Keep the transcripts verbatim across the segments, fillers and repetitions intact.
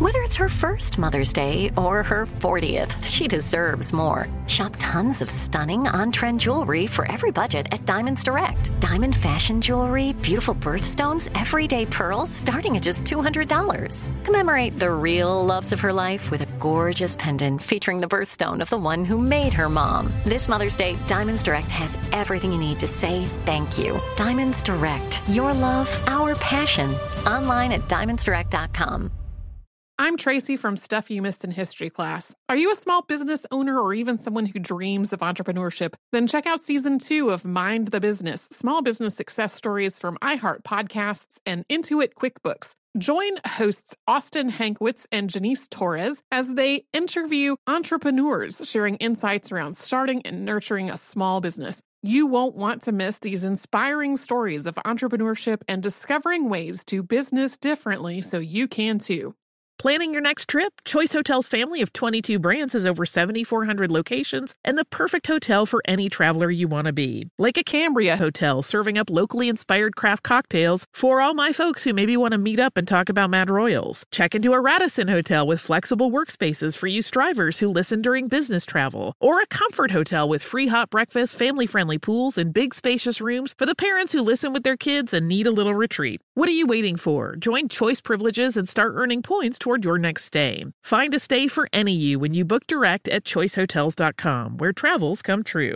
Whether it's her first Mother's Day or her fortieth, she deserves more. Shop tons of stunning on-trend jewelry for every budget at Diamonds Direct. Diamond fashion jewelry, beautiful birthstones, everyday pearls starting at just two hundred dollars. Commemorate the real loves of her life with a gorgeous pendant featuring the birthstone of the one who made her mom. This Mother's Day, Diamonds Direct has everything you need to say thank you. Diamonds Direct. Your love, our passion. Online at diamonds direct dot com. I'm Tracy from Stuff You Missed in History class. Are you a small business owner or even someone who dreams of entrepreneurship? Then check out season two of Mind the Business, small business success stories from iHeart Podcasts and Intuit QuickBooks. Join hosts Austin Hankwitz and Janice Torres as they interview entrepreneurs sharing insights around starting and nurturing a small business. You won't want to miss these inspiring stories of entrepreneurship and discovering ways to business differently so you can too. Planning your next trip? Choice Hotels' family of twenty-two brands has over seven thousand four hundred locations and the perfect hotel for any traveler you want to be. Like a Cambria Hotel, serving up locally inspired craft cocktails for all my folks who maybe want to meet up and talk about Mad Royals. Check into a Radisson Hotel with flexible workspaces for you strivers who listen during business travel. Or a Comfort Hotel with free hot breakfast, family-friendly pools, and big spacious rooms for the parents who listen with their kids and need a little retreat. What are you waiting for? Join Choice Privileges and start earning points toward your next stay. Find a stay for any you when you book direct at choice hotels dot com, where travels come true.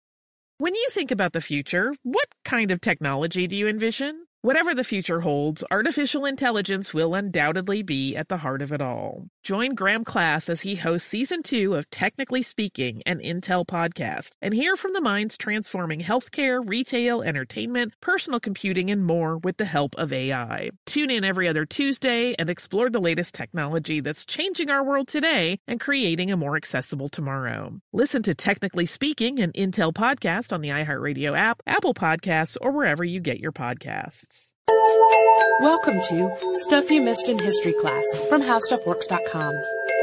When you think about the future, what kind of technology do you envision? Whatever the future holds, artificial intelligence will undoubtedly be at the heart of it all. Join Graham Class as he hosts season two of Technically Speaking, an Intel podcast, and hear from the minds transforming healthcare, retail, entertainment, personal computing, and more with the help of A I. Tune in every other Tuesday and explore the latest technology that's changing our world today and creating a more accessible tomorrow. Listen to Technically Speaking, an Intel podcast on the iHeartRadio app, Apple Podcasts, or wherever you get your podcasts. Welcome to Stuff You Missed in History class from how stuff works dot com.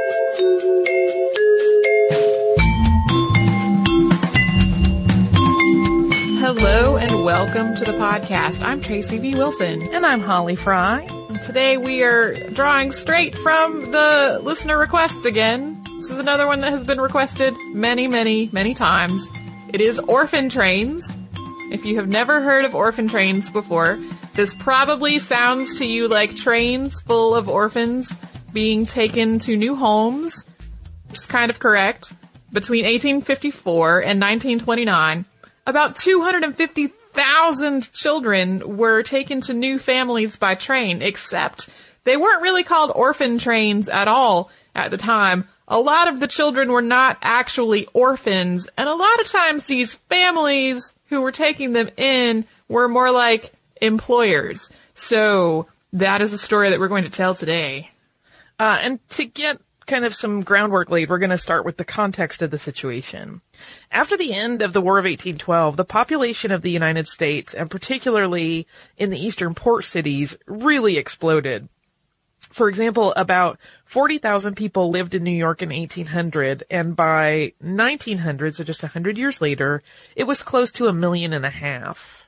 Hello and welcome to the podcast. I'm Tracy V. Wilson. And I'm Holly Fry. And today we are drawing straight from the listener requests again. This is another one that has been requested many, many, many times. It is orphan trains. If you have never heard of orphan trains before, this probably sounds to you like trains full of orphans being taken to new homes, which is kind of correct. Between eighteen fifty-four and nineteen twenty-nine, about two hundred fifty thousand children were taken to new families by train, except they weren't really called orphan trains at all at the time. A lot of the children were not actually orphans, and a lot of times these families who were taking them in were more like employers. So that is the story that we're going to tell today. Uh, and to get kind of some groundwork laid, we're going to start with the context of the situation. After the end of the War of eighteen twelve, the population of the United States, and particularly in the eastern port cities, really exploded. For example, about forty thousand people lived in New York in eighteen hundred, and by nineteen hundred, so just one hundred years later, it was close to a million and a half.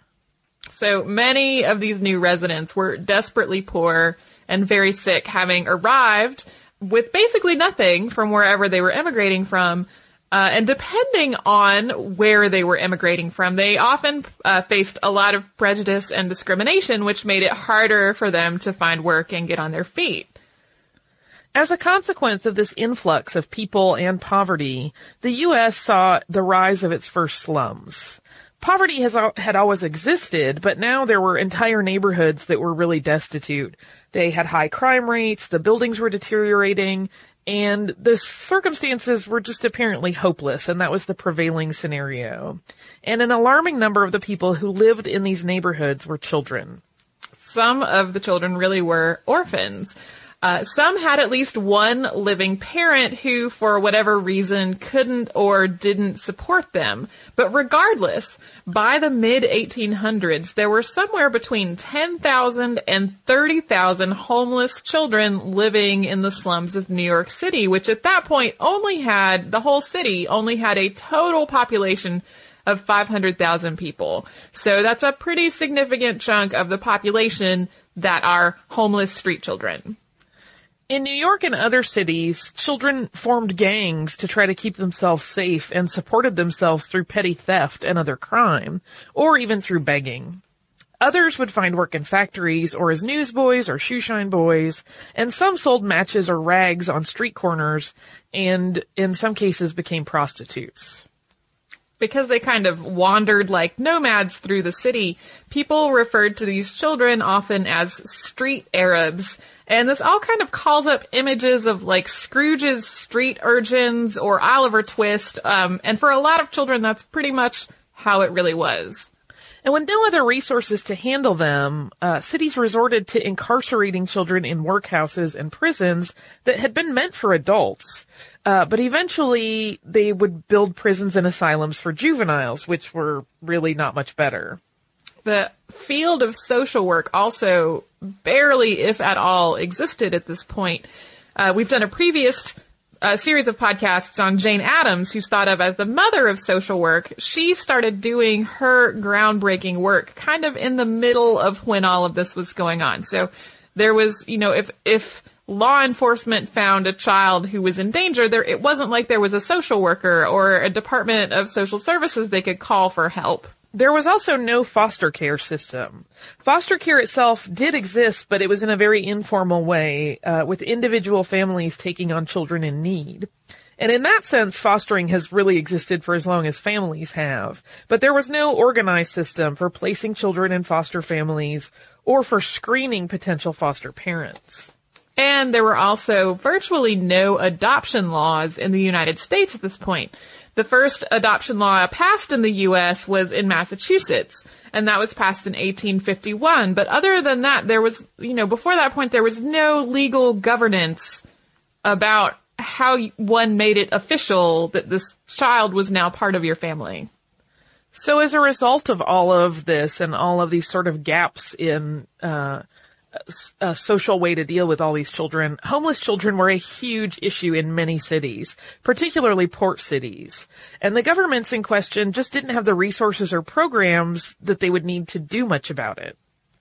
So many of these new residents were desperately poor and very sick, having arrived with basically nothing from wherever they were immigrating from. Uh, and depending on where they were immigrating from, they often uh, faced a lot of prejudice and discrimination, which made it harder for them to find work and get on their feet. As a consequence of this influx of people and poverty, the U S saw the rise of its first slums. Poverty has had always existed, but now there were entire neighborhoods that were really destitute. They had high crime rates, the buildings were deteriorating, and the circumstances were just apparently hopeless, and that was the prevailing scenario. And an alarming number of the people who lived in these neighborhoods were children. Some of the children really were orphans. Uh, some had at least one living parent who, for whatever reason, couldn't or didn't support them. But regardless, by the mid eighteen hundreds, there were somewhere between ten thousand and thirty thousand homeless children living in the slums of New York City, which at that point only had, the whole city only had a total population of five hundred thousand people. So that's a pretty significant chunk of the population that are homeless street children. In New York and other cities, children formed gangs to try to keep themselves safe and supported themselves through petty theft and other crime, or even through begging. Others would find work in factories or as newsboys or shoeshine boys, and some sold matches or rags on street corners and, in some cases, became prostitutes. Because they kind of wandered like nomads through the city, people referred to these children often as street Arabs. And this all kind of calls up images of like Scrooge's street urchins or Oliver Twist. Um, and for a lot of children, that's pretty much how it really was. And with no other resources to handle them, uh, cities resorted to incarcerating children in workhouses and prisons that had been meant for adults. Uh, but eventually they would build prisons and asylums for juveniles, which were really not much better. The field of social work also barely, if at all, existed at this point. Uh, we've done a previous uh, series of podcasts on Jane Addams, who's thought of as the mother of social work. She started doing her groundbreaking work kind of in the middle of when all of this was going on. So there was, you know, if, if law enforcement found a child who was in danger, there, it wasn't like there was a social worker or a Department of Social Services they could call for help. There was also no foster care system. Foster care itself did exist, but it was in a very informal way, uh, with individual families taking on children in need. And in that sense, fostering has really existed for as long as families have. But there was no organized system for placing children in foster families or for screening potential foster parents. And there were also virtually no adoption laws in the United States at this point. The first adoption law passed in the U S was in Massachusetts, and that was passed in eighteen fifty-one. But other than that, there was, you know, before that point, there was no legal governance about how one made it official that this child was now part of your family. So as a result of all of this and all of these sort of gaps in uh a social way to deal with all these children, homeless children were a huge issue in many cities, particularly port cities. And the governments in question just didn't have the resources or programs that they would need to do much about it.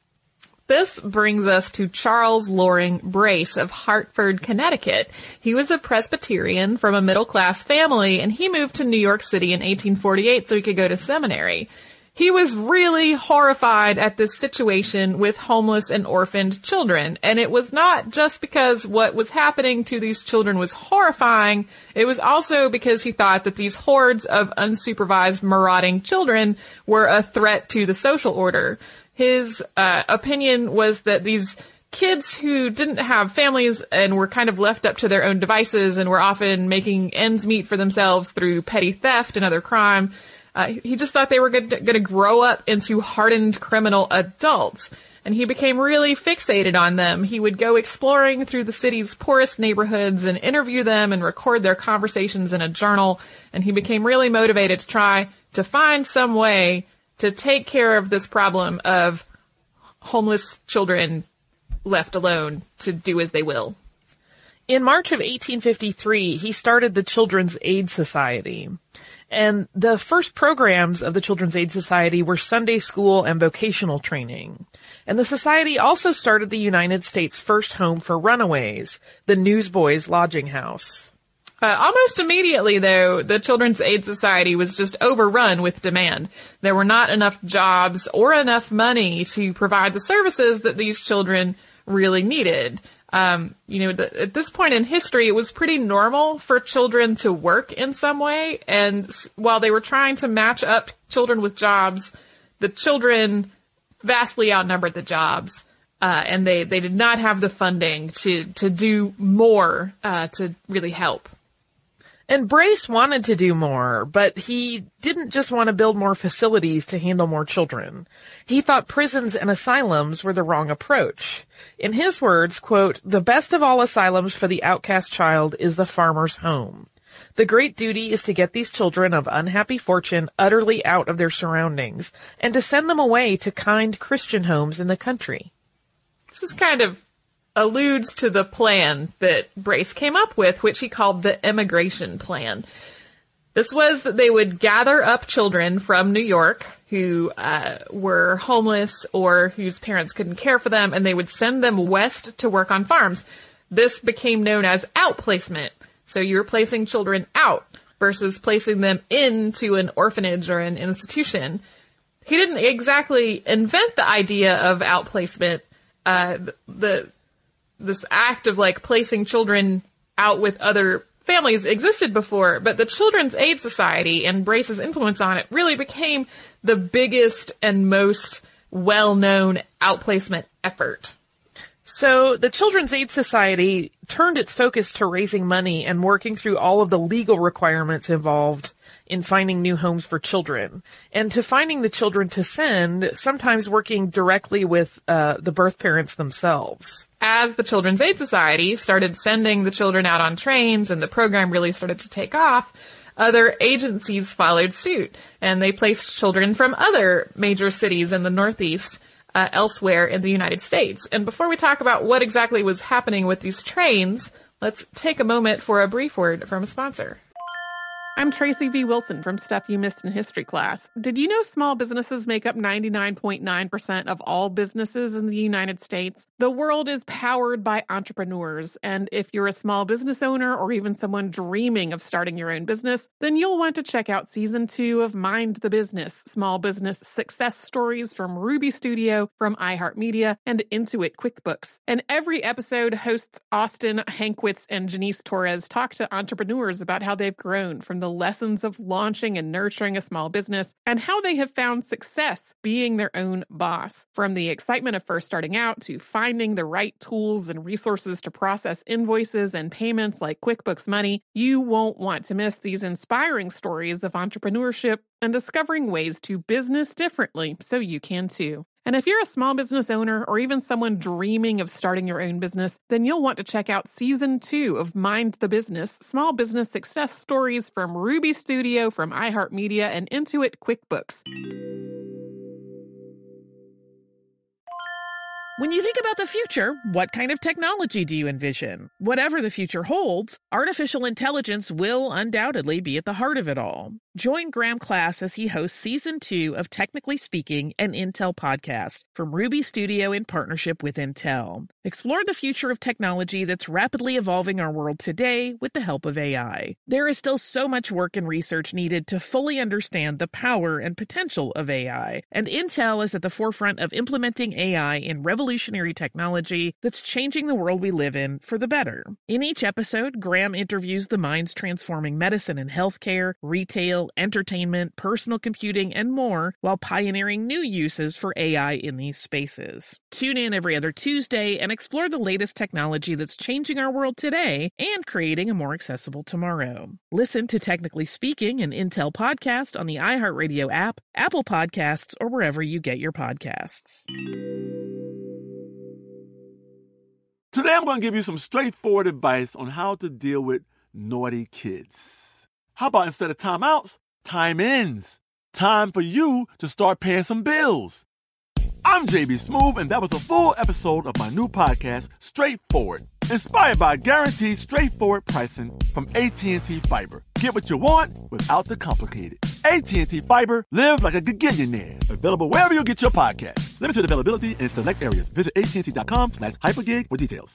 This brings us to Charles Loring Brace of Hartford, Connecticut. He was a Presbyterian from a middle-class family, and he moved to New York City in eighteen forty-eight so he could go to seminary. He was really horrified at this situation with homeless and orphaned children. And it was not just because what was happening to these children was horrifying. It was also because he thought that these hordes of unsupervised marauding children were a threat to the social order. His uh, opinion was that these kids who didn't have families and were kind of left up to their own devices and were often making ends meet for themselves through petty theft and other crime, Uh, he just thought they were going to grow up into hardened criminal adults, and he became really fixated on them. He would go exploring through the city's poorest neighborhoods and interview them and record their conversations in a journal, and he became really motivated to try to find some way to take care of this problem of homeless children left alone to do as they will. In March of eighteen fifty-three, he started the Children's Aid Society. And the first programs of the Children's Aid Society were Sunday school and vocational training. And the society also started the United States' first home for runaways, the Newsboys Lodging House. Uh, almost immediately, though, the Children's Aid Society was just overrun with demand. There were not enough jobs or enough money to provide the services that these children really needed. Um, you know, the, at this point in history, it was pretty normal for children to work in some way. And while they were trying to match up children with jobs, the children vastly outnumbered the jobs. Uh, and they, they did not have the funding to, to do more, uh, to really help. And Brace wanted to do more, but he didn't just want to build more facilities to handle more children. He thought prisons and asylums were the wrong approach. In his words, quote, "The best of all asylums for the outcast child is the farmer's home. The great duty is to get these children of unhappy fortune utterly out of their surroundings and to send them away to kind Christian homes in the country." This is kind of alludes to the plan that Brace came up with, which he called the immigration plan. This was that they would gather up children from New York who uh, were homeless or whose parents couldn't care for them, and they would send them west to work on farms. this became known as outplacement. So you're placing children out versus placing them into an orphanage or an institution. He didn't exactly invent the idea of outplacement, uh, the, this act of like placing children out with other families existed before, but the Children's Aid Society and Brace's influence on it really became the biggest and most well-known outplacement effort. So the Children's Aid Society turned its focus to raising money and working through all of the legal requirements involved in finding new homes for children, and to finding the children to send, sometimes working directly with uh, the birth parents themselves. As the Children's Aid Society started sending the children out on trains and the program really started to take off, other agencies followed suit, and they placed children from other major cities in the Northeast Uh, elsewhere in the United States. And before we talk about what exactly was happening with these trains, let's take a moment for a brief word from a sponsor. I'm Tracy V. Wilson from Stuff You Missed in History Class. Did you know small businesses make up ninety-nine point nine percent of all businesses in the United States? The world is powered by entrepreneurs, and if you're a small business owner or even someone dreaming of starting your own business, then you'll want to check out Season two of Mind the Business, Small Business Success Stories from Ruby Studio, from iHeartMedia, and Intuit QuickBooks. And every episode, hosts Austin Hankwitz and Janice Torres talk to entrepreneurs about how they've grown from the lessons of launching and nurturing a small business and how they have found success being their own boss. From the excitement of first starting out to finding the right tools and resources to process invoices and payments like QuickBooks Money, you won't want to miss these inspiring stories of entrepreneurship and discovering ways to business differently so you can too. And if you're a small business owner or even someone dreaming of starting your own business, then you'll want to check out Season two of Mind the Business, Small Business Success Stories from Ruby Studio, from iHeartMedia, and Intuit QuickBooks. When you think about the future, what kind of technology do you envision? Whatever the future holds, artificial intelligence will undoubtedly be at the heart of it all. Join Graham Class as he hosts Season two of Technically Speaking, an Intel podcast from Ruby Studio in partnership with Intel. Explore the future of technology that's rapidly evolving our world today with the help of A I. There is still so much work and research needed to fully understand the power and potential of A I, and Intel is at the forefront of implementing A I in revolutionary technology that's changing the world we live in for the better. In each episode, Graham interviews the minds transforming medicine and healthcare, retail, entertainment, personal computing, and more, while pioneering new uses for A I in these spaces. Tune in every other Tuesday and explore the latest technology that's changing our world today and creating a more accessible tomorrow. Listen to Technically Speaking, an Intel podcast on the iHeartRadio app, Apple Podcasts, or wherever you get your podcasts. Today I'm going to give you some straightforward advice on how to deal with naughty kids. How about instead of timeouts, time-ins? Time for you to start paying some bills. I'm J B Smoove, and that was a full episode of my new podcast, Straightforward, inspired by guaranteed straightforward pricing from A T and T Fiber. Get what you want without the complicated. A T and T Fiber, live like a gigillionaire. Available wherever you get your podcasts. Limited availability in select areas. Visit A T and T dot com slash hypergig for details.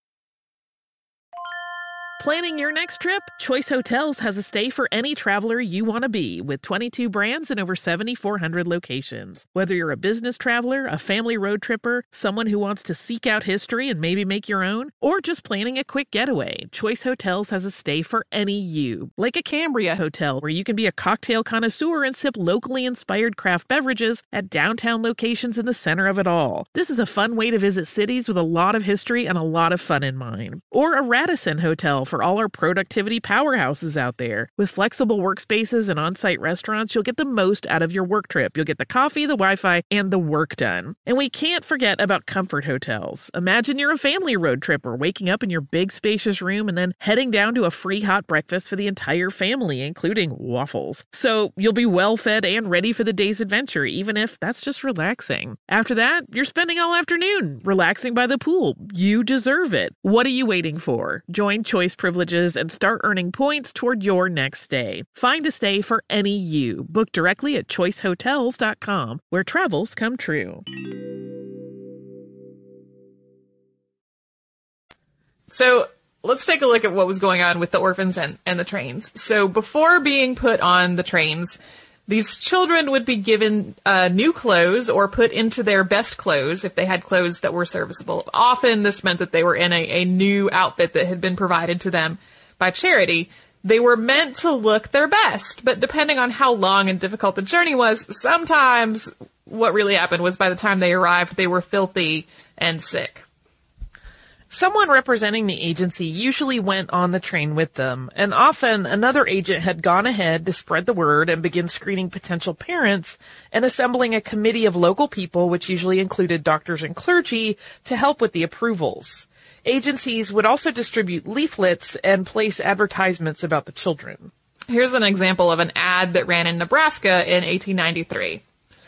Planning your next trip? Choice Hotels has a stay for any traveler you want to be, with twenty-two brands and over seventy-four hundred locations. Whether you're a business traveler, a family road tripper, someone who wants to seek out history and maybe make your own, or just planning a quick getaway, Choice Hotels has a stay for any you. Like a Cambria Hotel, where you can be a cocktail connoisseur and sip locally inspired craft beverages at downtown locations in the center of it all. This is a fun way to visit cities with a lot of history and a lot of fun in mind. Or a Radisson Hotel for all our productivity powerhouses out there. With flexible workspaces and on-site restaurants, you'll get the most out of your work trip. You'll get the coffee, the Wi-Fi, and the work done. And we can't forget about Comfort Hotels. Imagine you're a family road tripper, waking up in your big spacious room and then heading down to a free hot breakfast for the entire family, including waffles. So you'll be well fed and ready for the day's adventure, even if that's just relaxing. After that, you're spending all afternoon relaxing by the pool. You deserve it. What are you waiting for? Join Choice Privileges and start earning points toward your next stay. Find a stay for any you. Book directly at choice hotels dot com, where travels come true. So let's take a look at what was going on with the orphans and, and the trains. So before being put on the trains, these children would be given uh, new clothes or put into their best clothes if they had clothes that were serviceable. Often this meant that they were in a, a new outfit that had been provided to them by charity. They were meant to look their best, but depending on how long and difficult the journey was, sometimes what really happened was by the time they arrived, they were filthy and sick. Someone representing the agency usually went on the train with them, and often another agent had gone ahead to spread the word and begin screening potential parents and assembling a committee of local people, which usually included doctors and clergy, to help with the approvals. Agencies would also distribute leaflets and place advertisements about the children. Here's an example of an ad that ran in Nebraska in eighteen ninety-three.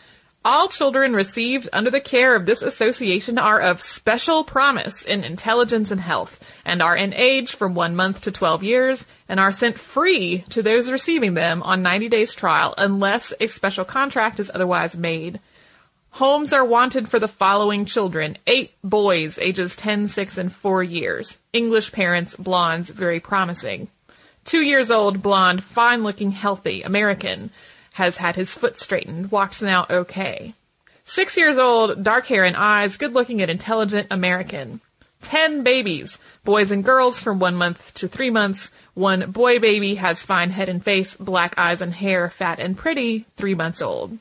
All children received under the care of this association are of special promise in intelligence and health, and are in age from one month to twelve years, and are sent free to those receiving them on ninety days trial, unless a special contract is otherwise made. Homes are wanted for the following children: eight boys, ages ten, six, and four years. English parents, blondes, very promising. Two years old, blonde, fine-looking, healthy, American. Has had his foot straightened, walks now okay. Six years old, dark hair and eyes, good-looking and intelligent, American. Ten babies, boys and girls from one month to three months. One boy baby has fine head and face, black eyes and hair, fat and pretty, three months old.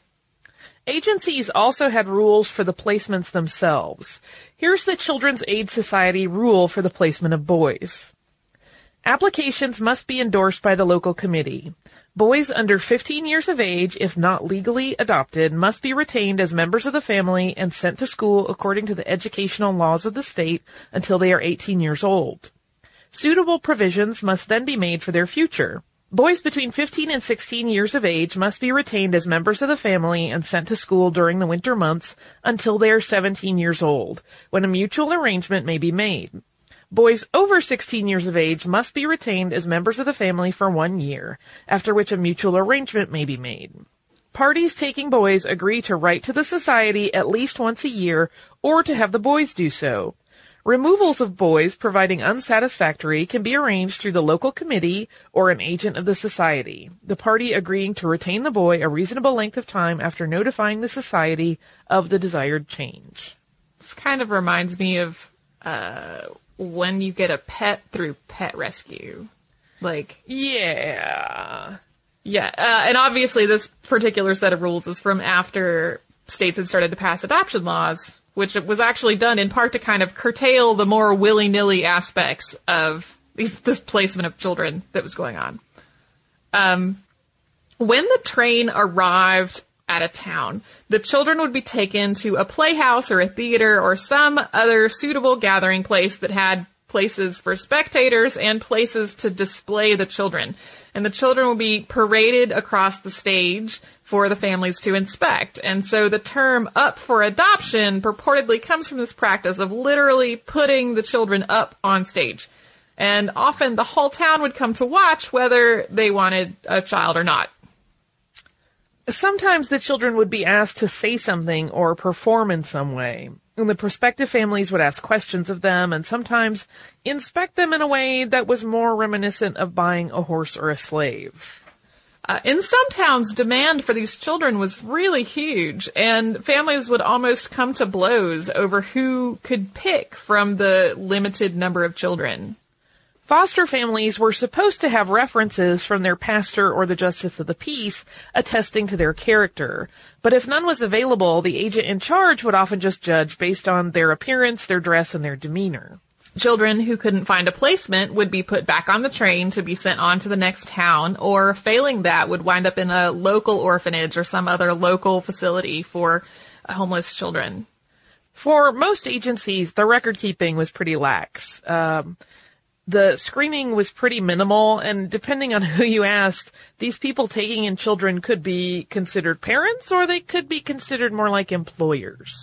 Agencies also had rules for the placements themselves. Here's the Children's Aid Society rule for the placement of boys. Applications must be endorsed by the local committee. Boys under fifteen years of age, if not legally adopted, must be retained as members of the family and sent to school according to the educational laws of the state until they are eighteen years old. Suitable provisions must then be made for their future. Boys between fifteen and sixteen years of age must be retained as members of the family and sent to school during the winter months until they are seventeen years old, when a mutual arrangement may be made. Boys over sixteen years of age must be retained as members of the family for one year, after which a mutual arrangement may be made. Parties taking boys agree to write to the society at least once a year or to have the boys do so. Removals of boys proving unsatisfactory can be arranged through the local committee or an agent of the society, the party agreeing to retain the boy a reasonable length of time after notifying the society of the desired change. This kind of reminds me of uh when you get a pet through pet rescue. Like, yeah. Yeah, uh, and obviously this particular set of rules is from after states had started to pass adoption laws, which was actually done in part to kind of curtail the more willy-nilly aspects of these, this placement of children that was going on. Um, when the train arrived at a town, the children would be taken to a playhouse or a theater or some other suitable gathering place that had places for spectators and places to display the children. And the children would be paraded across the stage for the families to inspect. And so the term up for adoption purportedly comes from this practice of literally putting the children up on stage. And often the whole town would come to watch whether they wanted a child or not. Sometimes the children would be asked to say something or perform in some way. And the prospective families would ask questions of them and sometimes inspect them in a way that was more reminiscent of buying a horse or a slave. Uh, in some towns, demand for these children was really huge, and families would almost come to blows over who could pick from the limited number of children. Foster families were supposed to have references from their pastor or the justice of the peace attesting to their character. But if none was available, the agent in charge would often just judge based on their appearance, their dress, and their demeanor. Children who couldn't find a placement would be put back on the train to be sent on to the next town, or failing that would wind up in a local orphanage or some other local facility for homeless children. For most agencies, the record keeping was pretty lax. Um, The screening was pretty minimal, and depending on who you asked, these people taking in children could be considered parents or they could be considered more like employers.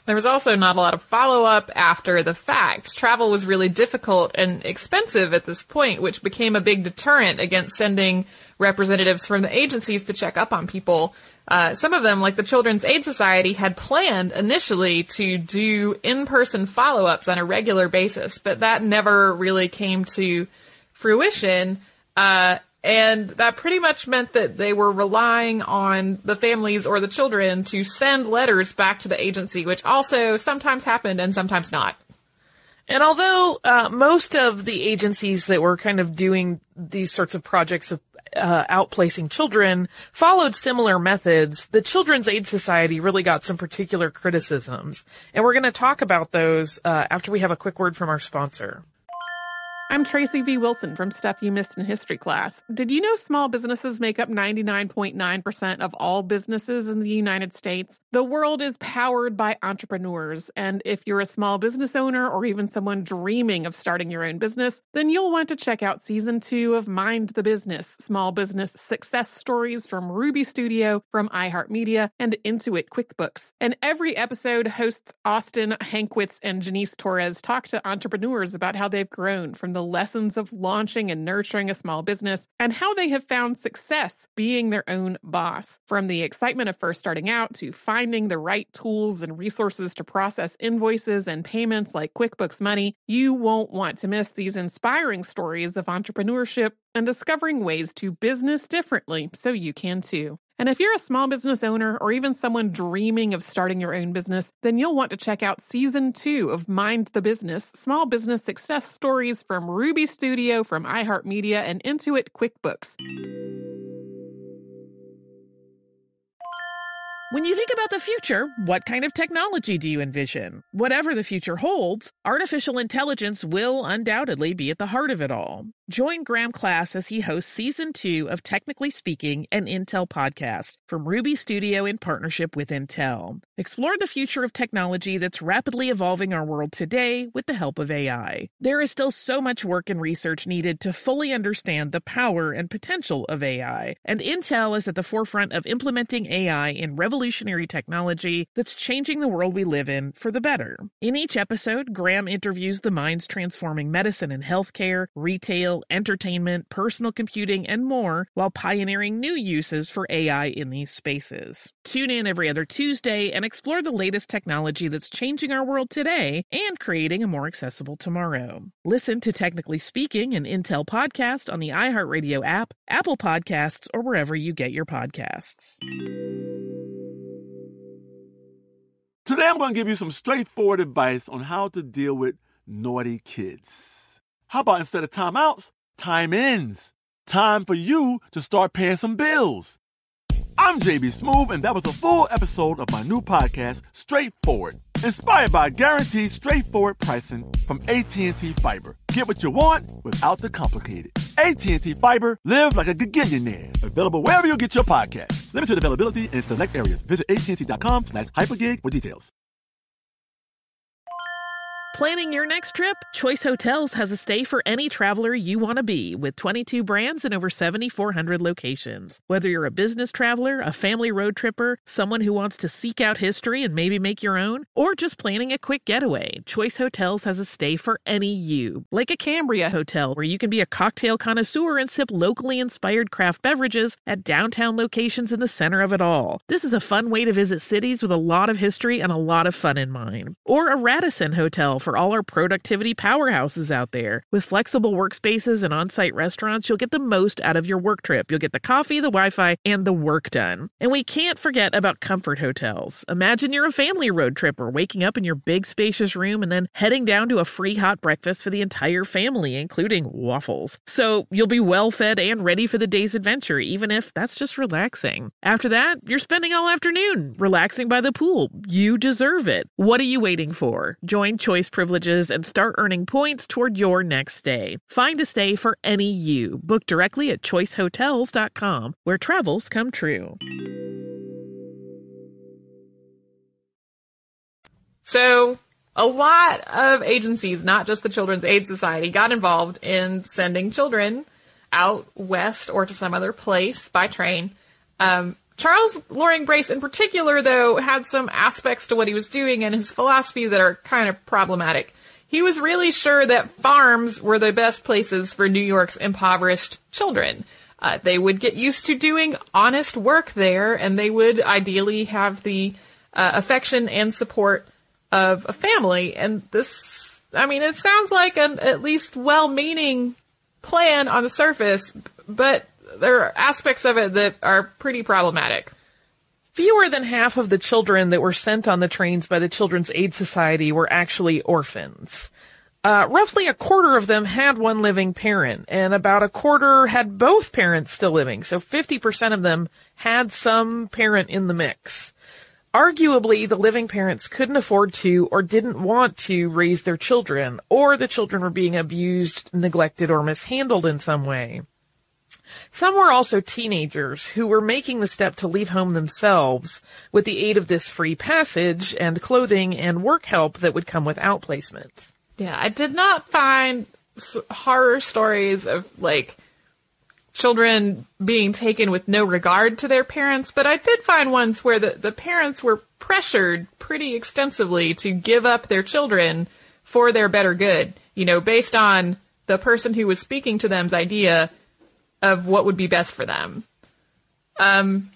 There was also not a lot of follow-up after the fact. Travel was really difficult and expensive at this point, which became a big deterrent against sending representatives from the agencies to check up on people. Uh, some of them, like the Children's Aid Society, had planned initially to do in-person follow-ups on a regular basis, but that never really came to fruition. Uh, And that pretty much meant that they were relying on the families or the children to send letters back to the agency, which also sometimes happened and sometimes not. And although uh, most of the agencies that were kind of doing these sorts of projects of uh, outplacing children followed similar methods, the Children's Aid Society really got some particular criticisms. And we're going to talk about those uh, after we have a quick word from our sponsor. I'm Tracy V. Wilson from Stuff You Missed in History Class. Did you know small businesses make up ninety-nine point nine percent of all businesses in the United States? The world is powered by entrepreneurs, and if you're a small business owner or even someone dreaming of starting your own business, then you'll want to check out Season two of Mind the Business, Small Business Success Stories from Ruby Studio, from iHeartMedia, and Intuit QuickBooks. And every episode, hosts Austin Hankwitz and Janice Torres talk to entrepreneurs about how they've grown from the lessons of launching and nurturing a small business and how they have found success being their own boss. From the excitement of first starting out to finding the right tools and resources to process invoices and payments like QuickBooks Money, you won't want to miss these inspiring stories of entrepreneurship and discovering ways to business differently so you can too. And if you're a small business owner or even someone dreaming of starting your own business, then you'll want to check out Season two of Mind the Business, Small Business Success Stories from Ruby Studio, from iHeartMedia, and Intuit QuickBooks. When you think about the future, what kind of technology do you envision? Whatever the future holds, artificial intelligence will undoubtedly be at the heart of it all. Join Graham Class as he hosts Season two of Technically Speaking, an Intel podcast from Ruby Studio in partnership with Intel. Explore the future of technology that's rapidly evolving our world today with the help of A I. There is still so much work and research needed to fully understand the power and potential of A I, and Intel is at the forefront of implementing A I in revolutionary technology that's changing the world we live in for the better. In each episode, Graham interviews the minds transforming medicine and healthcare, retail, entertainment, personal computing, and more, while pioneering new uses for A I in these spaces. Tune in every other Tuesday and explore the latest technology that's changing our world today and creating a more accessible tomorrow. Listen to Technically Speaking, an Intel podcast on the iHeartRadio app, Apple Podcasts, or wherever you get your podcasts. Today I'm going to give you some straightforward advice on how to deal with naughty kids. How about instead of timeouts, time-ins? Time for you to start paying some bills. I'm J B Smoove, and that was a full episode of my new podcast, Straightforward, inspired by guaranteed straightforward pricing from A T and T Fiber. Get what you want without the complicated. A T and T Fiber, live like a gigillionaire. Available wherever you get your podcasts. Limited availability in select areas. Visit A T and T dot com slash hypergig for details. Planning your next trip? Choice Hotels has a stay for any traveler you want to be, with twenty-two brands and over seventy-four hundred locations. Whether you're a business traveler, a family road tripper, someone who wants to seek out history and maybe make your own, or just planning a quick getaway, Choice Hotels has a stay for any you. Like a Cambria Hotel, where you can be a cocktail connoisseur and sip locally inspired craft beverages at downtown locations in the center of it all. This is a fun way to visit cities with a lot of history and a lot of fun in mind. Or a Radisson Hotel, for all our productivity powerhouses out there. With flexible workspaces and on-site restaurants, you'll get the most out of your work trip. You'll get the coffee, the Wi-Fi, and the work done. And we can't forget about Comfort Hotels. Imagine you're a family road tripper, waking up in your big spacious room and then heading down to a free hot breakfast for the entire family, including waffles. So you'll be well fed and ready for the day's adventure, even if that's just relaxing. After that, you're spending all afternoon relaxing by the pool. You deserve it. What are you waiting for? Join Choice Privileges and start earning points toward your next stay. Find a stay for any you. Book directly at choice hotels dot com, where travels come true. So, a lot of agencies, not just the Children's Aid Society, got involved in sending children out west or to some other place by train. Um, Charles Loring Brace in particular, though, had some aspects to what he was doing and his philosophy that are kind of problematic. He was really sure that farms were the best places for New York's impoverished children. Uh, they would get used to doing honest work there, and they would ideally have the uh, affection and support of a family. And this, I mean, it sounds like an at least well-meaning plan on the surface, but there are aspects of it that are pretty problematic. Fewer than half of the children that were sent on the trains by the Children's Aid Society were actually orphans. Uh, roughly a quarter of them had one living parent, and about a quarter had both parents still living, so fifty percent of them had some parent in the mix. Arguably, the living parents couldn't afford to or didn't want to raise their children, or the children were being abused, neglected, or mishandled in some way. Some were also teenagers who were making the step to leave home themselves with the aid of this free passage and clothing and work help that would come with outplacement. Yeah, I did not find horror stories of, like, children being taken with no regard to their parents, but I did find ones where the, the parents were pressured pretty extensively to give up their children for their better good, you know, based on the person who was speaking to them's idea of what would be best for them. Um,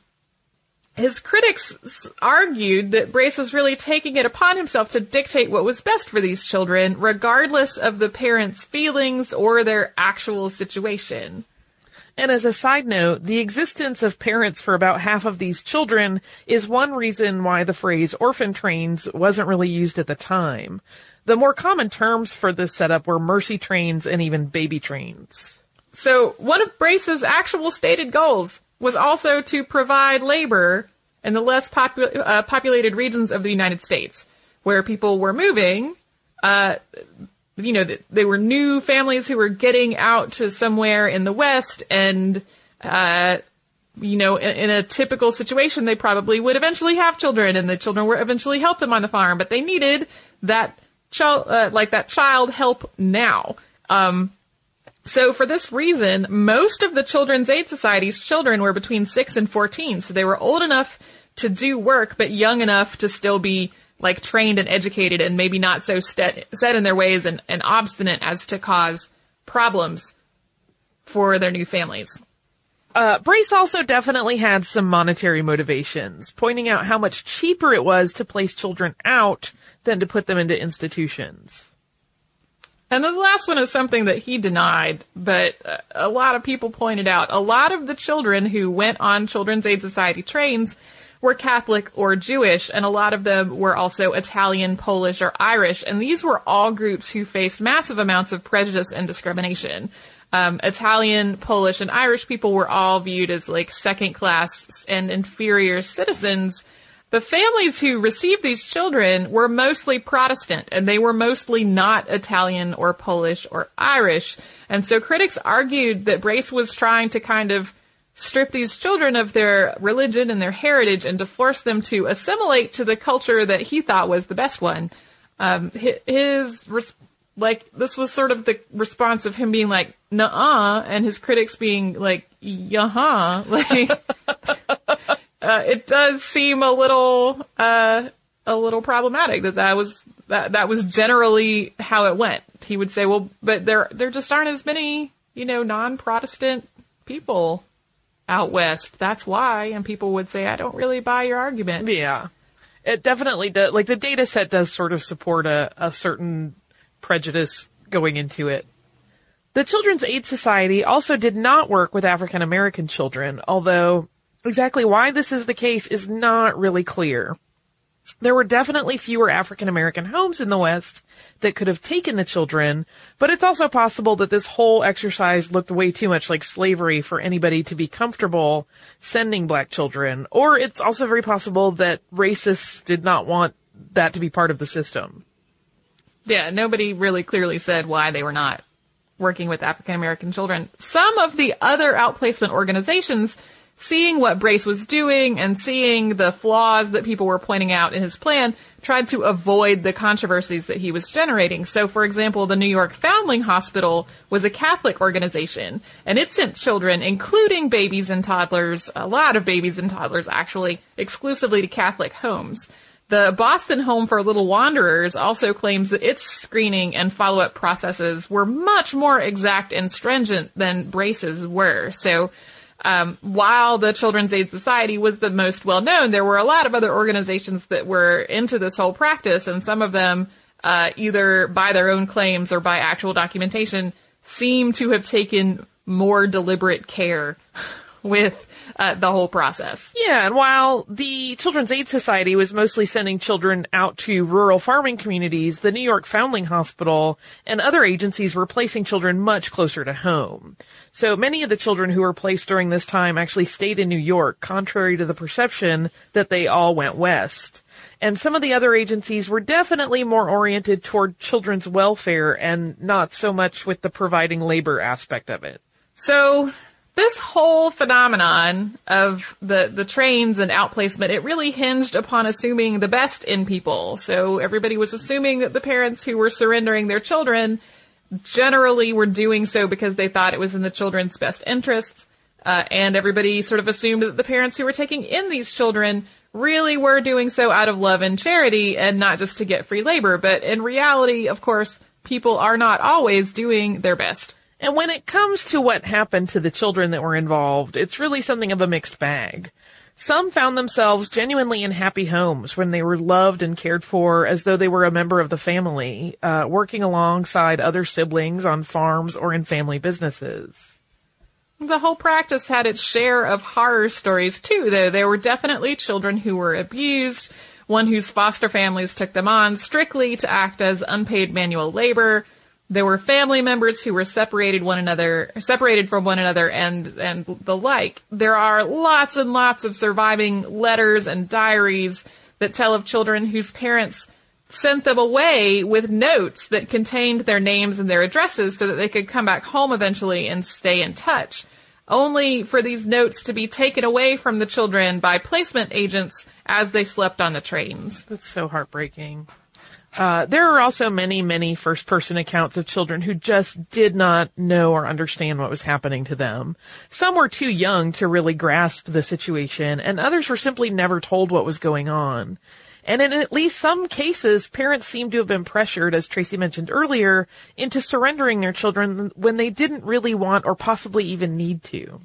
his critics argued that Brace was really taking it upon himself to dictate what was best for these children, regardless of the parents' feelings or their actual situation. And as a side note, the existence of parents for about half of these children is one reason why the phrase orphan trains wasn't really used at the time. The more common terms for this setup were mercy trains and even baby trains. So one of Brace's actual stated goals was also to provide labor in the less popu- uh, populated regions of the United States, where people were moving. Uh, you know, they were new families who were getting out to somewhere in the West, and, uh, you know, in, in a typical situation, they probably would eventually have children, and the children would eventually help them on the farm, but they needed that child, uh, like that child help now. Um, So for this reason, most of the Children's Aid Society's children were between six and fourteen. So they were old enough to do work, but young enough to still be, like, trained and educated and maybe not so set, set in their ways and, and obstinate as to cause problems for their new families. Uh, Brace also definitely had some monetary motivations, pointing out how much cheaper it was to place children out than to put them into institutions. And the last one is something that he denied, but a lot of people pointed out. A lot of the children who went on Children's Aid Society trains were Catholic or Jewish, and a lot of them were also Italian, Polish, or Irish, and these were all groups who faced massive amounts of prejudice and discrimination. Um, Italian, Polish, and Irish people were all viewed as, like, second-class and inferior citizens. The families who received these children were mostly Protestant, and they were mostly not Italian or Polish or Irish. And so critics argued that Brace was trying to kind of strip these children of their religion and their heritage and to force them to assimilate to the culture that he thought was the best one. Um, his, like, this was sort of the response of him being like, nuh-uh, and his critics being like, yeah-huh, like... Uh, it does seem a little, uh, a little problematic that that was, that, that was generally how it went. He would say, well, but there, there just aren't as many, you know, non-Protestant people out West. That's why. And people would say, I don't really buy your argument. Yeah. It definitely does. Like, the data set does sort of support a, a certain prejudice going into it. The Children's Aid Society also did not work with African American children, although exactly why this is the case is not really clear. There were definitely fewer African American homes in the West that could have taken the children, but it's also possible that this whole exercise looked way too much like slavery for anybody to be comfortable sending black children, or it's also very possible that racists did not want that to be part of the system. Yeah, nobody really clearly said why they were not working with African American children. Some of the other outplacement organizations seeing what Brace was doing and seeing the flaws that people were pointing out in his plan, tried to avoid the controversies that he was generating. So, for example, the New York Foundling Hospital was a Catholic organization, and it sent children, including babies and toddlers, a lot of babies and toddlers actually, exclusively to Catholic homes. The Boston Home for Little Wanderers also claims that its screening and follow-up processes were much more exact and stringent than Brace's were. So, Um, while the Children's Aid Society was the most well-known, there were a lot of other organizations that were into this whole practice, and some of them, uh, either by their own claims or by actual documentation, seem to have taken more deliberate care with uh, the whole process. Yeah, and while the Children's Aid Society was mostly sending children out to rural farming communities, the New York Foundling Hospital and other agencies were placing children much closer to home. So many of the children who were placed during this time actually stayed in New York, contrary to the perception that they all went west. And some of the other agencies were definitely more oriented toward children's welfare and not so much with the providing labor aspect of it. So this whole phenomenon of the, the trains and outplacement, it really hinged upon assuming the best in people. So everybody was assuming that the parents who were surrendering their children generally were doing so because they thought it was in the children's best interests. Uh, and everybody sort of assumed that the parents who were taking in these children really were doing so out of love and charity and not just to get free labor. But in reality, of course, people are not always doing their best. And when it comes to what happened to the children that were involved, it's really something of a mixed bag. Some found themselves genuinely in happy homes when they were loved and cared for as though they were a member of the family, uh, working alongside other siblings on farms or in family businesses. The whole practice had its share of horror stories too, though. There were definitely children who were abused, one whose foster families took them on strictly to act as unpaid manual labor. There were family members who were separated one another, separated from one another and, and the like. There are lots and lots of surviving letters and diaries that tell of children whose parents sent them away with notes that contained their names and their addresses so that they could come back home eventually and stay in touch, only for these notes to be taken away from the children by placement agents as they slept on the trains. That's so heartbreaking. Uh, there are also many, many first-person accounts of children who just did not know or understand what was happening to them. Some were too young to really grasp the situation, and others were simply never told what was going on. And in at least some cases, parents seem to have been pressured, as Tracy mentioned earlier, into surrendering their children when they didn't really want or possibly even need to.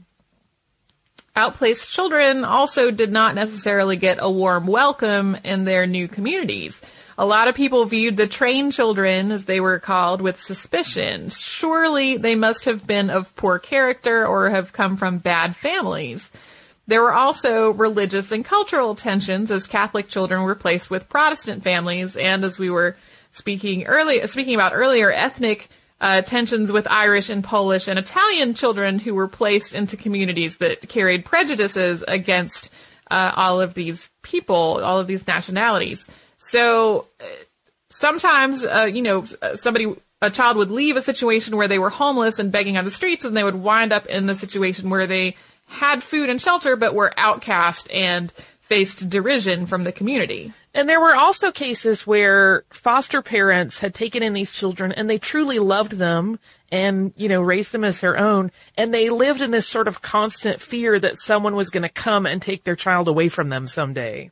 Outplaced children also did not necessarily get a warm welcome in their new communities. A lot of people viewed the train children, as they were called, with suspicion. Surely they must have been of poor character or have come from bad families. There were also religious and cultural tensions as Catholic children were placed with Protestant families, and as we were speaking earlier, speaking about earlier, ethnic uh, tensions with Irish and Polish and Italian children who were placed into communities that carried prejudices against uh, all of these people, all of these nationalities. So uh, sometimes, uh, you know, somebody, a child would leave a situation where they were homeless and begging on the streets, and they would wind up in the situation where they had food and shelter, but were outcast and faced derision from the community. And there were also cases where foster parents had taken in these children and they truly loved them and, you know, raised them as their own. And they lived in this sort of constant fear that someone was going to come and take their child away from them someday.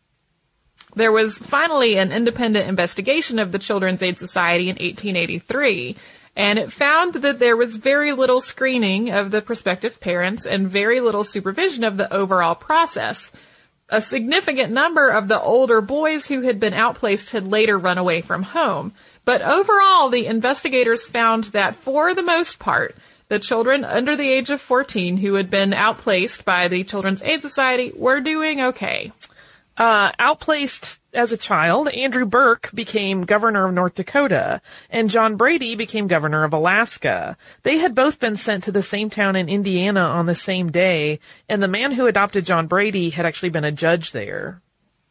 There was finally an independent investigation of the Children's Aid Society in eighteen eighty-three, and it found that there was very little screening of the prospective parents and very little supervision of the overall process. A significant number of the older boys who had been outplaced had later run away from home. But overall, the investigators found that for the most part, the children under the age of fourteen who had been outplaced by the Children's Aid Society were doing okay. Uh, outplaced as a child, Andrew Burke became governor of North Dakota, and John Brady became governor of Alaska. They had both been sent to the same town in Indiana on the same day, and the man who adopted John Brady had actually been a judge there.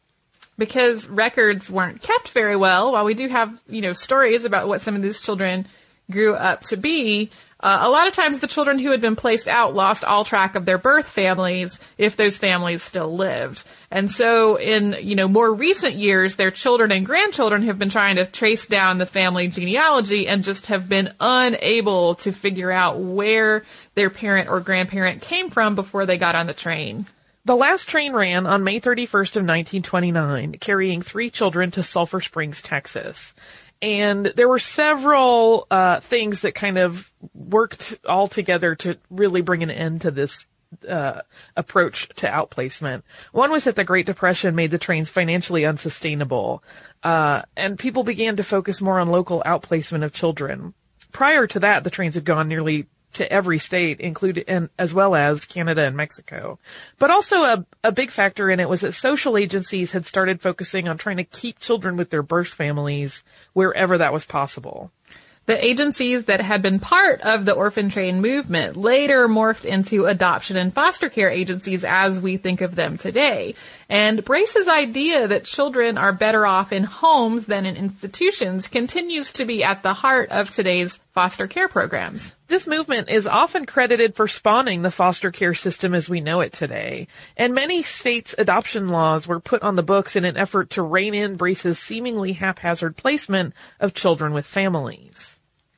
Because records weren't kept very well, while we do have, you know, stories about what some of these children grew up to be, Uh, a lot of times the children who had been placed out lost all track of their birth families if those families still lived. And so in, you know, more recent years, their children and grandchildren have been trying to trace down the family genealogy and just have been unable to figure out where their parent or grandparent came from before they got on the train. The last train ran on May thirty-first of nineteen twenty-nine, carrying three children to Sulphur Springs, Texas. And there were several uh things that kind of worked all together to really bring an end to this uh approach to outplacement. One was that the Great Depression made the trains financially unsustainable, uh and people began to focus more on local outplacement of children. Prior to that, the trains had gone nearly to every state, including and as well as Canada and Mexico. But also a, a big factor in it was that social agencies had started focusing on trying to keep children with their birth families wherever that was possible. The agencies that had been part of the orphan train movement later morphed into adoption and foster care agencies as we think of them today. And Brace's idea that children are better off in homes than in institutions continues to be at the heart of today's foster care programs. This movement is often credited for spawning the foster care system as we know it today. And many states' adoption laws were put on the books in an effort to rein in Brace's seemingly haphazard placement of children with families.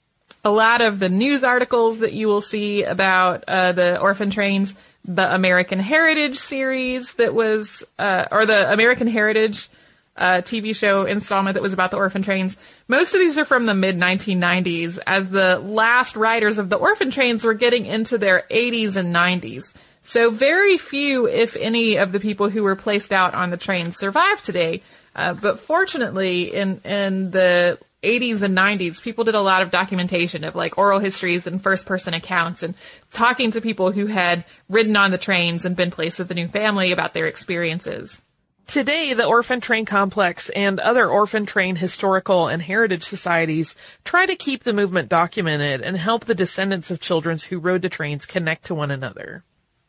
A lot of the news articles that you will see about uh, the orphan trains, the American Heritage series that was, uh, or the American Heritage uh, T V show installment that was about the orphan trains, most of these are from the mid nineteen nineties, as the last riders of the orphan trains were getting into their eighties and nineties. So very few, if any, of the people who were placed out on the train survive today. Uh, but fortunately, in, in the eighties and nineties, people did a lot of documentation of like oral histories and first-person accounts and talking to people who had ridden on the trains and been placed with a new family about their experiences. Today, the Orphan Train Complex and other orphan train historical and heritage societies try to keep the movement documented and help the descendants of children who rode the trains connect to one another.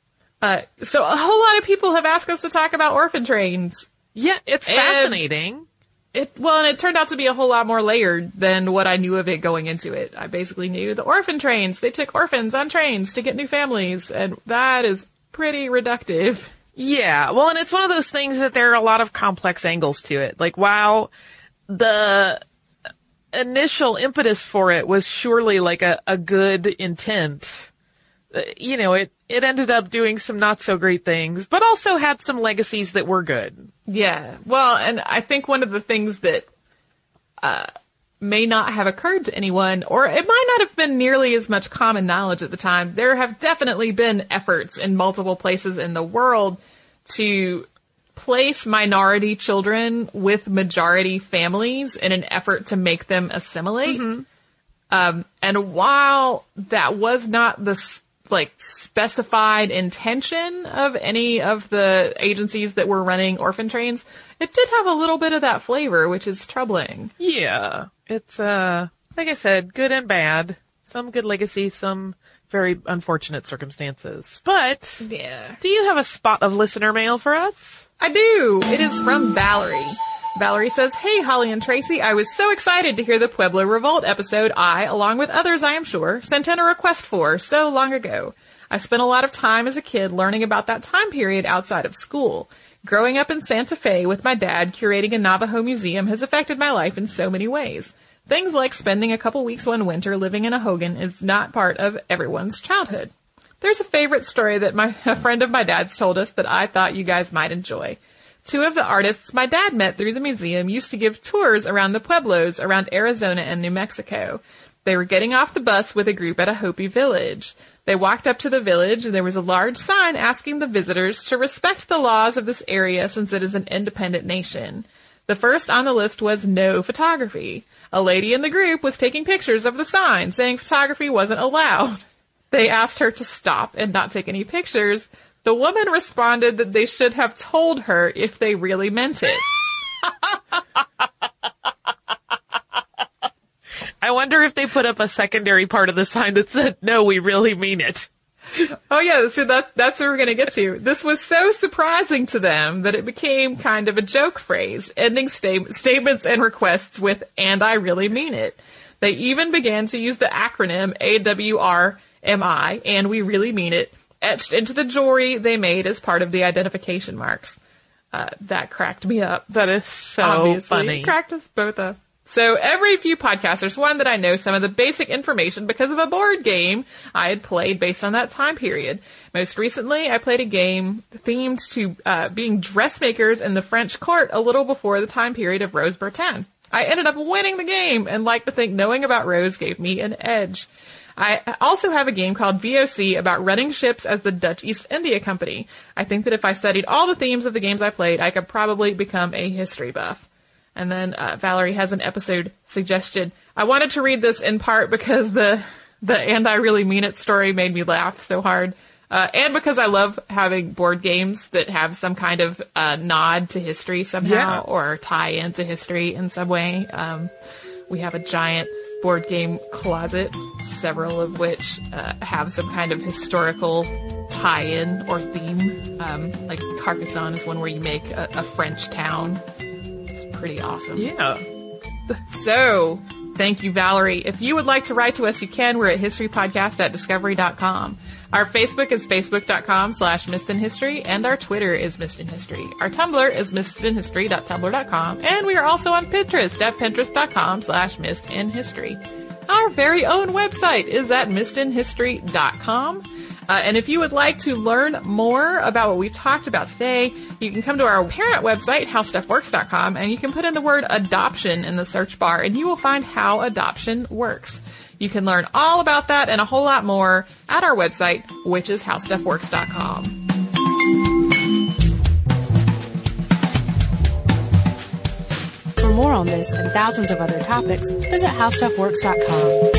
Uh, so a whole lot of people have asked us to talk about orphan trains. Yeah, it's fascinating. And It, well, and it turned out to be a whole lot more layered than what I knew of it going into it. I basically knew the orphan trains. They took orphans on trains to get new families, and that is pretty reductive. Yeah, well, and it's one of those things that there are a lot of complex angles to it. Like, while the initial impetus for it was surely like a, a good intent, you know, it, it ended up doing some not so great things, but also had some legacies that were good. Yeah. Well, and I think one of the things that, uh, may not have occurred to anyone, or it might not have been nearly as much common knowledge at the time, there have definitely been efforts in multiple places in the world to place minority children with majority families in an effort to make them assimilate. Mm-hmm. Um, and while that was not the like specified intention of any of the agencies that were running orphan trains, it did have a little bit of that flavor, which is troubling. Yeah. It's, uh, like I said, good and bad. Some good legacy, some very unfortunate circumstances. But, yeah. Do you have a spot of listener mail for us? I do. It is from Valerie. Valerie says, "Hey, Holly and Tracy, I was so excited to hear the Pueblo Revolt episode I, along with others I am sure, sent in a request for so long ago. I spent a lot of time as a kid learning about that time period outside of school. Growing up in Santa Fe with my dad curating a Navajo museum has affected my life in so many ways. Things like spending a couple weeks one winter living in a hogan is not part of everyone's childhood. There's a favorite story that my a friend of my dad's told us that I thought you guys might enjoy. Two of the artists my dad met through the museum used to give tours around the pueblos around Arizona and New Mexico. They were getting off the bus with a group at a Hopi village. They walked up to the village and there was a large sign asking the visitors to respect the laws of this area since it is an independent nation. The first on the list was no photography. A lady in the group was taking pictures of the sign saying photography wasn't allowed. They asked her to stop and not take any pictures. The woman responded that they should have told her if they really meant it. I wonder if they put up a secondary part of the sign that said, no, we really mean it. Oh, yeah, so that, that's what we're going to get to. This was so surprising to them that it became kind of a joke phrase, ending sta- statements and requests with, "and I really mean it." They even began to use the acronym A W R M I, and we really mean it, etched into the jewelry they made as part of the identification marks. Uh, that cracked me up. That is so Obviously. funny. It cracked us both up. So every few podcasts, there's one that I know some of the basic information because of a board game I had played based on that time period. Most recently, I played a game themed to uh, being dressmakers in the French court a little before the time period of Rose Bertin. I ended up winning the game and like to think knowing about Rose gave me an edge. I also have a game called V O C about running ships as the Dutch East India Company. I think that if I studied all the themes of the games I played, I could probably become a history buff. And then uh, Valerie has an episode suggestion. I wanted to read this in part because the the "and I really mean it" story made me laugh so hard. Uh, and because I love having board games that have some kind of uh, nod to history somehow Yeah. or tie into history in some way. Um, we have a giant board game closet, several of which uh, have some kind of historical tie-in or theme. Um, like Carcassonne is one where you make a, a French town. It's pretty awesome. Yeah. So, thank you, Valerie. If you would like to write to us, you can. We're at historypodcast at discovery dot com. Our Facebook is facebook.com slash missedinhistory, and our Twitter is missedinhistory. Our Tumblr is missedinhistory dot tumblr dot com, and we are also on Pinterest at pinterest.com slash missedinhistory. Our very own website is at missedinhistory dot com. Uh, and if you would like to learn more about what we've talked about today, you can come to our parent website, how stuff works dot com, and you can put in the word adoption in the search bar, and you will find how adoption works. You can learn all about that and a whole lot more at our website, which is how stuff works dot com. For more on this and thousands of other topics, visit how stuff works dot com.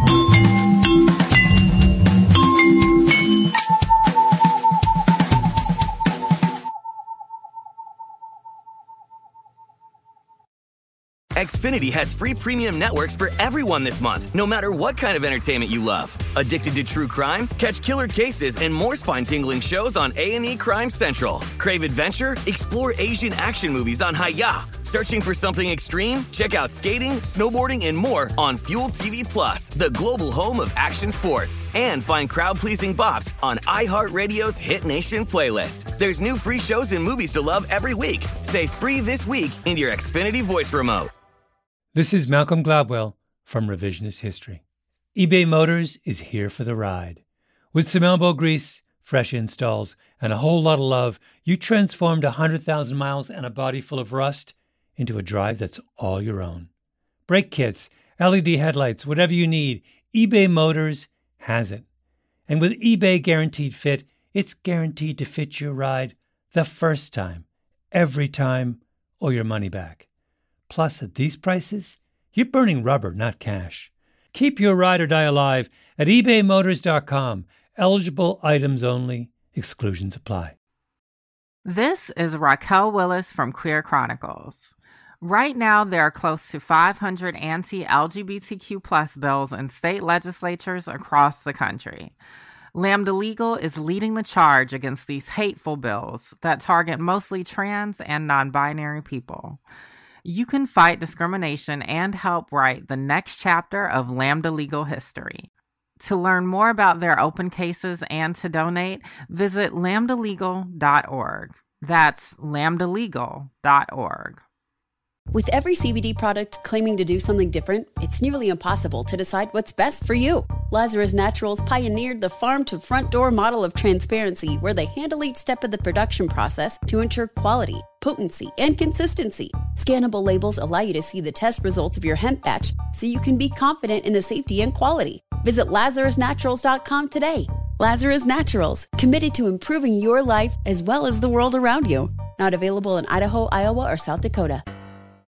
Xfinity has free premium networks for everyone this month, no matter what kind of entertainment you love. Addicted to true crime? Catch killer cases and more spine-tingling shows on A and E Crime Central. Crave adventure? Explore Asian action movies on Hi-Ya. Searching for something extreme? Check out skating, snowboarding, and more on Fuel T V Plus, the global home of action sports. And find crowd-pleasing bops on iHeartRadio's Hit Nation playlist. There's new free shows and movies to love every week. Say free this week in your Xfinity voice remote. This is Malcolm Gladwell from Revisionist History. eBay Motors is here for the ride. With some elbow grease, fresh installs, and a whole lot of love, you transformed one hundred thousand miles and a body full of rust into a drive that's all your own. Brake kits, L E D headlights, whatever you need, eBay Motors has it. And with eBay Guaranteed Fit, it's guaranteed to fit your ride the first time, every time, or your money back. Plus, at these prices, you're burning rubber, not cash. Keep your ride or die alive at ebay motors dot com. Eligible items only. Exclusions apply. This is Raquel Willis from Queer Chronicles. Right now, there are close to five hundred anti-L G B T Q plus bills in state legislatures across the country. Lambda Legal is leading the charge against these hateful bills that target mostly trans and non-binary people. You can fight discrimination and help write the next chapter of Lambda Legal history. To learn more about their open cases and to donate, visit lambda legal dot org. That's lambda legal dot org. With every C B D product claiming to do something different, it's nearly impossible to decide what's best for you. Lazarus Naturals pioneered the farm-to-front-door model of transparency, where they handle each step of the production process to ensure quality, potency, and consistency. Scannable labels allow you to see the test results of your hemp batch, so you can be confident in the safety and quality. Visit lazarus naturals dot com today. Lazarus Naturals, committed to improving your life as well as the world around you. Not available in Idaho, Iowa, or South Dakota.